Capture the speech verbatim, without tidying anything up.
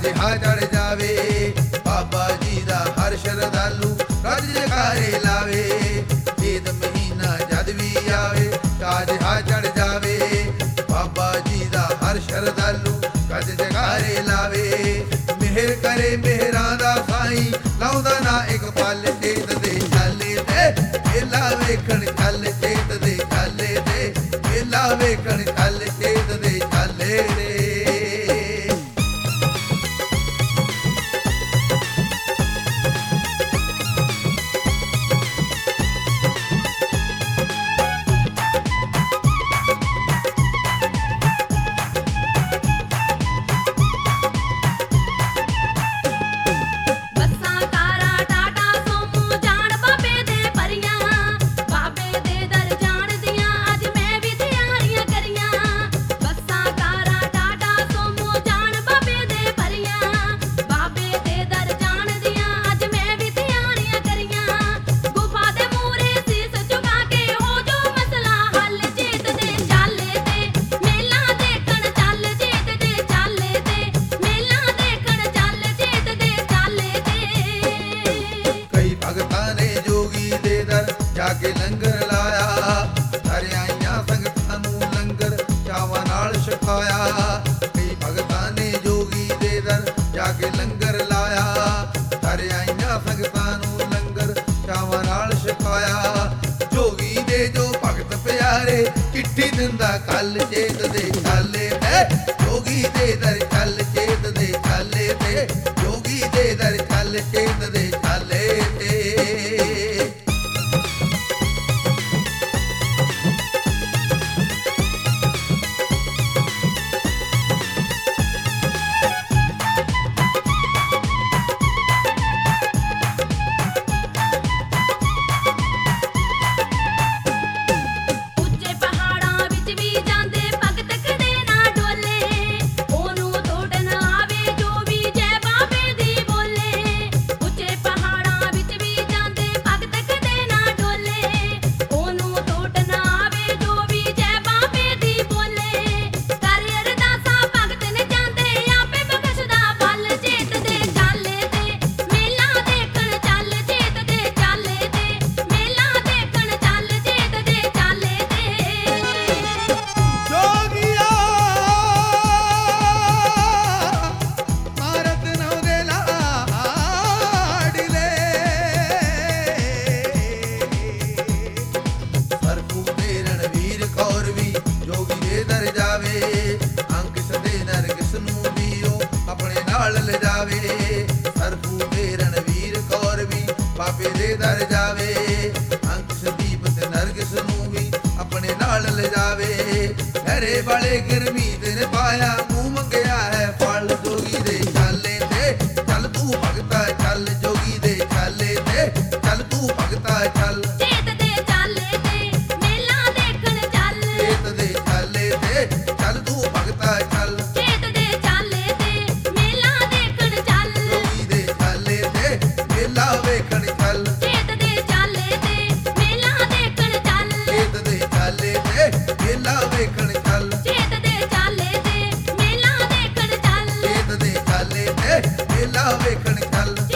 ਜਿਹਾ ਚੜ ਜਾਵੇ। ਬਾਬਾ ਜੀ ਦਾ ਹਰ ਸ਼ਰਧਾਲੂ ਰੱਜ ਜਕਾਰੇ ਲਾਵੇ। ਈਦ ਮਹੀਨਾ ਜਦ ਵੀ ਆਵੇ ਚਾਅ ਜਿਹਾ ਚੜ ਜਾਵੇ। ਬਾਬਾ ਜੀ ਦਾ ਹਰ ਸ਼ਰਧਾਲੂ ਰੱਜ ਜਕਾਰੇ ਲਾਵੇ। ਮਿਹਰ ਕਰੇ ਮਿਹਰਾਂ ਦਾ ਸਾਈਂ ਲਾਉਂਦਾ ਨਾ ਇੱਕ ਪਲ ਚੇਤ ਦੇ ਚਾਲੇ ਤੇ। ਮੇਲਾ ਵੇਖਣ ਚੱਲ ਚੇਤ ਦੇ ਚਾਲੇ ਤੇ। ਮੇਲਾ ਵੇਖਣ ਚੱਲ ਚੇਤ ਦੇ ਚਾਲੇ ਤੇ। ਜਾਕੇ ਲੰਗਰ ਲਾਇਆ ਸਾਰੇ ਆਈਆਂ ਸੰਗਤਾਂ ਨੂੰ ਲੰਗਰ ਚਾਵਾਂ ਨਾਲ ਛਕਾਇਆ। ਕਈ ਭਗਤਾਂ ਨੇ ਜੋਗੀ ਦੇ ਦਰ ਜਾਕੇ ਲੰਗਰ ਲਾਇਆ ਸਾਰੇ ਆਈਆਂ ਸੰਗਤਾਂ ਨੂੰ ਲੰਗਰ ਚਾਵਾਂ ਨਾਲ ਛਕਾਇਆ। ਜੋਗੀ ਦੇ ਜੋ ਭਗਤ ਪਿਆਰੇ ਚਿੱਠੀ ਦਿੰਦਾ ਕੱਲ ਚੇਤ ਦੇ ਚਾਲੇ ਤੇ। ਜੋਗੀ ਦੇ ਦਰ ਚੱਲ ਚੇਤ ਦੇ ਚਾਲੇ ਤੇ। ਜੋਗੀ ਦੇ ਦਰ ਚੱਲ ਚੇਤ ਦੇ ਚਾਲੇ ਤੇ। ਸਰਪੂ ਦੇ ਰਣਵੀਰ ਕੌਰ ਵੀ ਬਾਬੇ ਦੇ ਦਰ ਜਾਵੇ। ਅੰਕ ਸੰਦੀਪ ਤੇ ਨਰਗਿਸ ਨੂੰ ਵੀ ਆਪਣੇ ਨਾਲ ਲਿਜਾਵੇ। ਘਰੇ ਵਾਲੇ ਗੁਰਮੀਤ ਨੇ ਪਾਇਆ ਮੂੰਹ ਮੰਗਿਆ ਹੈ ਫਲ ਜੋਗੀ ਦੇ ਚਾਲੇ ਤੇ। ਚੱਲ ਤੂੰ ਭਗਤਾ ਚੱਲ ਜੋਗੀ ਦੇ ਚਾਲੇ ਤੇ। ਚੱਲ ਤੂੰ ਭਗਤਾ ਚੱਲ ਚੇਤ ਦੇ ਚਾਲੇ ਤੇ। ਮੇਲਾ ਦੇਖਣ ਚੱਲ ਚੇਤ ਦੇ ਚਾਲੇ ਤੇ। ਚੱਲ ਤੂੰ ਭਗਤਾ ਚੱਲ ਚੇਤ ਦੇ ਚਾਲੇ ਤੇ। ਮੇਲਾ ਦੇਖਣ ਚੱਲ ਜੋਗੀ ਦੇ ਚਾਲੇ ਤੇ। ਮੇਲਾ ਵੇਖਣ ਚੱਲ ਚੇਤ ਦੇ ਚਾਲੇ ਤੇ। ਮੇਲਾ ਦੇਖਣ ਚੱਲ ਚੇਤ ਦੇ ਚਾਲੇ ਤੇ। ਮੇਲਾ ਵੇਖਣ ਚੱਲ ਚੇਤ ਦੇ ਚਾਲੇ ਤੇ। ਮੇਲਾ ਦੇਖਣ ਚੱਲ ਚੇਤ ਦੇ ਚਾਲੇ ਤੇ। ਮੇਲਾ ਵੇਖਣ ਚੱਲ